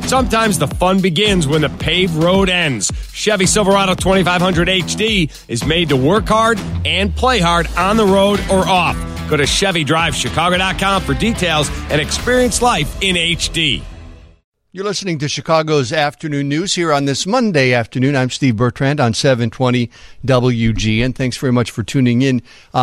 Sometimes the fun begins when the paved road ends. Chevy Silverado 2500 HD is made to work hard and play hard on the road or off. Go to ChevyDriveChicago.com for details and experience life in HD. You're listening to Chicago's Afternoon News here on this Monday afternoon. I'm Steve Bertrand on 720 WGN. Thanks very much for tuning in.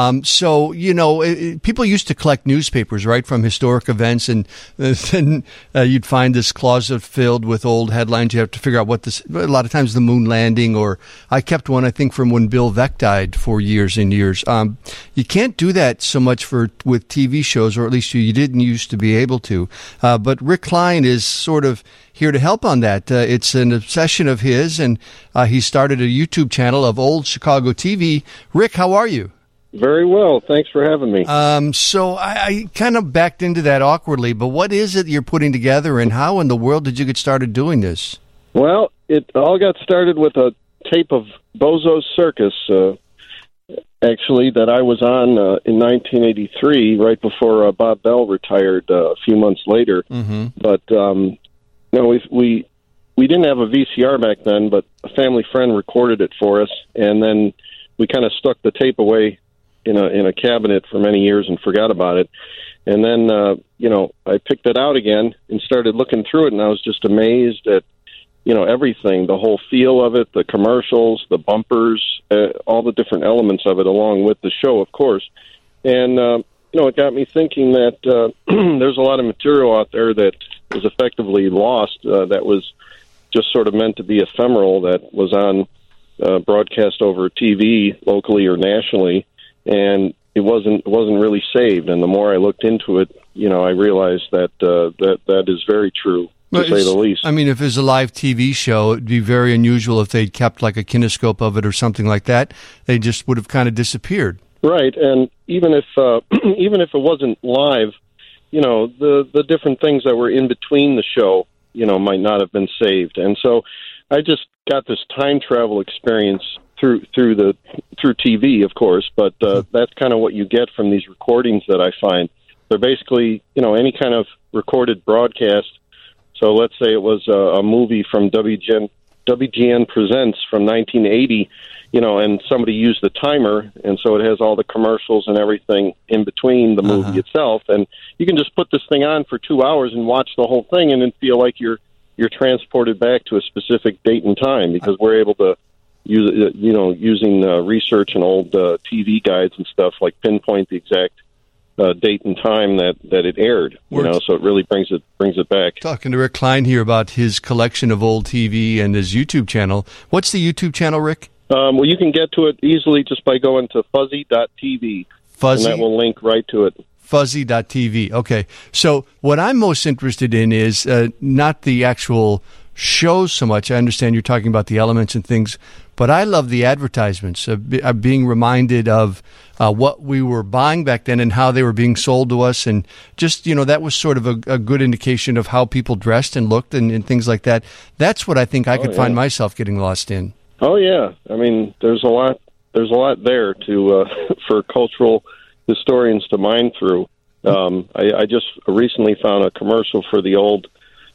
People used to collect newspapers, right, from historic events, and then you'd find this closet filled with old headlines. You have to figure out a lot of times the moon landing, or I kept one, I think, from when Bill Veeck died for years and years. You can't do that so much with TV shows, or at least you didn't used to be able to. But Rick Klein is sort of here to help on that. It's an obsession of his, and he started a YouTube channel of Old Chicago TV. Rick, how are you? Very well. Thanks for having me. So I kind of backed into that awkwardly, but what is it you're putting together, and how in the world did you get started doing this? Well, it all got started with a tape of Bozo's Circus, actually, that I was on in 1983, right before Bob Bell retired a few months later. Mm-hmm. But no, we didn't have a VCR back then, but a family friend recorded it for us, and then we kind of stuck the tape away in a cabinet for many years and forgot about it. And then I picked it out again and started looking through it, and I was just amazed at everything, the whole feel of it, the commercials, the bumpers, all the different elements of it, along with the show, of course. And it got me thinking that there's a lot of material out there that was effectively lost, that was just sort of meant to be ephemeral, that was on broadcast over TV locally or nationally, and it wasn't really saved. And the more I looked into it, I realized that is very true, to say the least. I mean, if it was a live TV show, it'd be very unusual if they'd kept like a kinescope of it or something like that. They just would have kind of disappeared. Right, and even if it wasn't live, the different things that were in between the show, might not have been saved. And so I just got this time travel experience through TV, of course, but that's kind of what you get from these recordings that I find. They're basically, any kind of recorded broadcast. So let's say it was a movie from WGN Presents from 1980, and somebody used the timer, and so it has all the commercials and everything in between the movie itself, and you can just put this thing on for 2 hours and watch the whole thing and then feel like you're transported back to a specific date and time, because we're able to use using research and old TV guides and stuff, like pinpoint the exact date and time that it aired. So it really brings it back. Talking to Rick Klein here about his collection of old TV and his YouTube channel. What's the YouTube channel, Rick? Well, you can get to it easily just by going to fuzzy.tv. Fuzzy? And that will link right to it. Fuzzy.tv. Okay. So what I'm most interested in is not the actual shows so much. I understand you're talking about the elements and things, but I love the advertisements, being reminded of what we were buying back then and how they were being sold to us. And just, that was sort of a good indication of how people dressed and looked and things like that. That's what I think I could find myself getting lost in. Oh, yeah. I mean, there's a lot there to for cultural historians to mine through. I just recently found a commercial for the old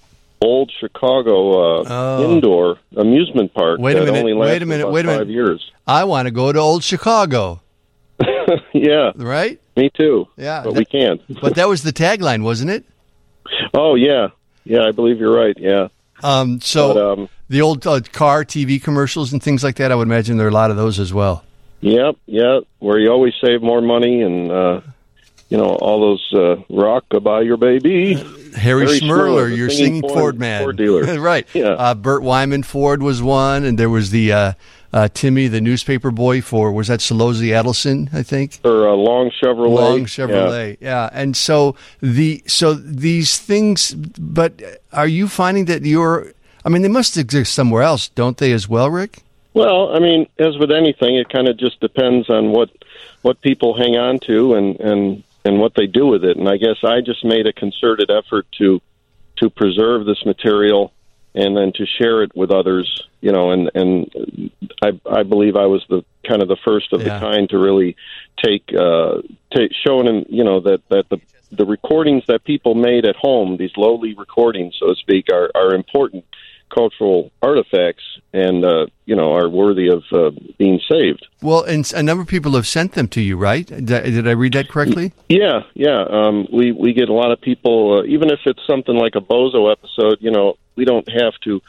Chicago indoor amusement park. Wait a minute. 5 years. I want to go to Old Chicago. Yeah. Right? Me too. Yeah. But we can't. But that was the tagline, wasn't it? Oh, yeah. Yeah, I believe you're right. Yeah. The old car TV commercials and things like that, I would imagine there are a lot of those as well. Yep, yeah, where you always save more money and, all those rock-a-bye your baby. Harry Schmerler, your singing Ford man. Ford dealer. Right. Yeah. Burt Wyman Ford was one, and there was the Timmy, the newspaper boy was that Solosy Adelson, I think? Or Long Chevrolet. Long Chevrolet, yeah. And so these things, but are you finding that they must exist somewhere else, don't they, as well, Rick? Well, I mean, as with anything, it kind of just depends on what people hang on to and what they do with it. And I guess I just made a concerted effort to preserve this material and then to share it with others, and I believe I was the first of the kind to really take showing them, that the recordings that people made at home, these lowly recordings, so to speak, are important cultural artifacts and, are worthy of being saved. Well, and a number of people have sent them to you, right? Did I read that correctly? Yeah. We get a lot of people, even if it's something like a Bozo episode, we don't have to,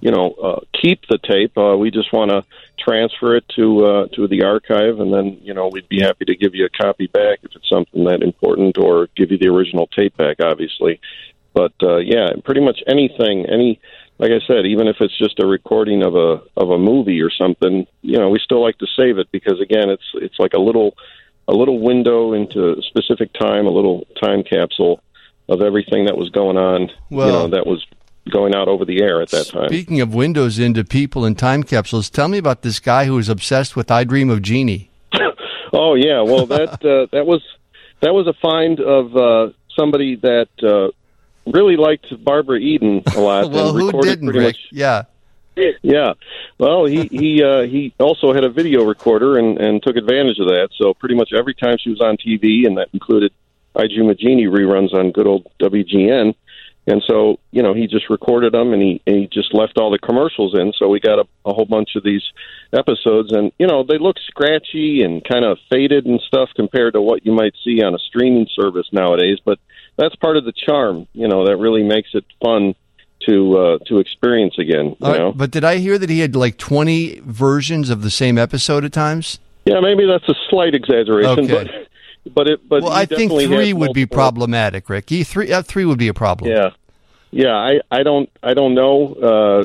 keep the tape. We just want to transfer it to the archive, and then, we'd be happy to give you a copy back if it's something that important, or give you the original tape back, obviously. But, pretty much anything, like I said, even if it's just a recording of a movie or something, we still like to save it because, again, it's like a little window into a specific time, a little time capsule of everything that was going on, that was going out over the air at that time. Speaking of windows into people and time capsules, tell me about this guy who was obsessed with I Dream of Jeannie. Oh, yeah. Well, that was a find of somebody that really liked Barbara Eden a lot. Well, and who didn't, Rick? Yeah. Yeah. Well, he also had a video recorder and took advantage of that. So pretty much every time she was on TV, and that included I Dream of Jeannie reruns on good old WGN. And so, he just recorded them, and he just left all the commercials in. So we got a whole bunch of these episodes, and, they look scratchy and kind of faded and stuff compared to what you might see on a streaming service nowadays. But that's part of the charm, that really makes it fun to experience again. But did I hear that he had like 20 versions of the same episode at times? Yeah, maybe that's a slight exaggeration, okay. But I think 3 would be problematic, Rick. 3 would be a problem. Yeah. I don't know,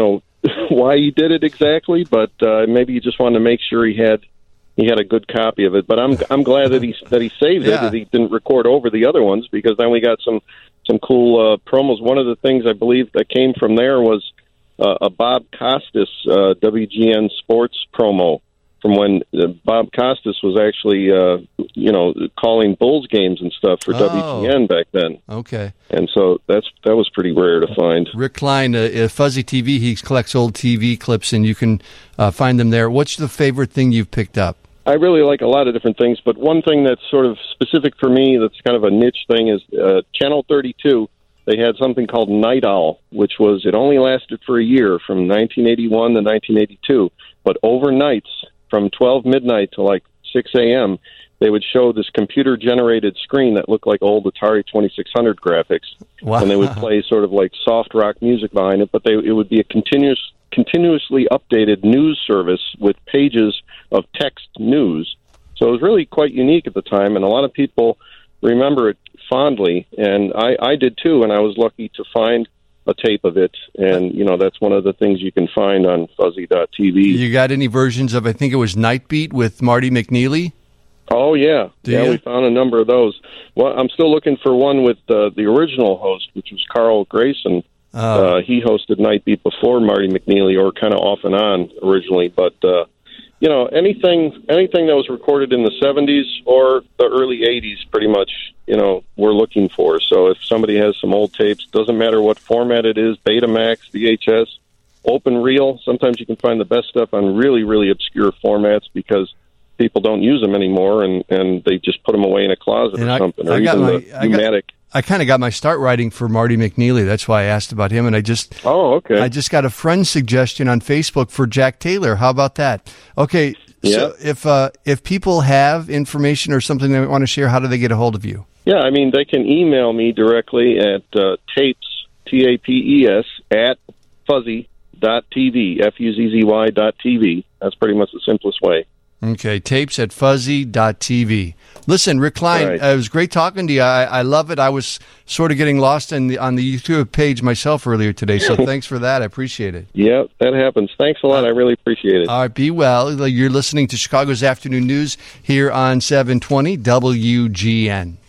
why he did it exactly, but maybe he just wanted to make sure he had a good copy of it. But I'm glad that he saved it, that he didn't record over the other ones, because then we got some cool promos. One of the things I believe that came from there was a Bob Costas WGN Sports promo from when Bob Costas was actually, calling Bulls games and stuff for WGN back then. Okay. And so that was pretty rare to find. Rick Klein, Fuzzy TV, he collects old TV clips, and you can find them there. What's the favorite thing you've picked up? I really like a lot of different things, but one thing that's sort of specific for me that's kind of a niche thing is Channel 32. They had something called Night Owl, which it only lasted for a year, from 1981 to 1982. But overnights, from 12 midnight to like 6 a.m., they would show this computer-generated screen that looked like old Atari 2600 graphics. Wow. And they would play sort of like soft rock music behind it, but it would be a continuously updated news service with pages of text news. So it was really quite unique at the time, and a lot of people remember it fondly, and I did too, and I was lucky to find a tape of it, and that's one of the things you can find on fuzzy.tv. You got any versions of, I think it was Nightbeat with Marty McNeely? Oh, yeah. We found a number of those. Well, I'm still looking for one with the original host, which was Carl Grayson. He hosted Nightbeat before Marty McNeely, or kind of off and on originally. But, anything that was recorded in the 70s or the early 80s, pretty much, we're looking for. So if somebody has some old tapes, doesn't matter what format it is, Betamax, VHS, open reel, sometimes you can find the best stuff on really, really obscure formats because people don't use them anymore, and they just put them away in a closet or something, or even the pneumatic. I kind of got my start writing for Marty McNeely. That's why I asked about him, and I just got a friend suggestion on Facebook for Jack Taylor. How about that? Okay, so if people have information or something they want to share, how do they get a hold of you? Yeah, I mean, they can email me directly at tapes, T-A-P-E-S, at fuzzy.tv, F-U-Z-Z-Y.tv. That's pretty much the simplest way. Okay, tapes at fuzzy.tv. Listen, Rick Klein, right. It was great talking to you. I love it. I was sort of getting lost on the YouTube page myself earlier today, so thanks for that. I appreciate it. Yeah, that happens. Thanks a lot. I really appreciate it. All right, be well. You're listening to Chicago's Afternoon News here on 720 WGN.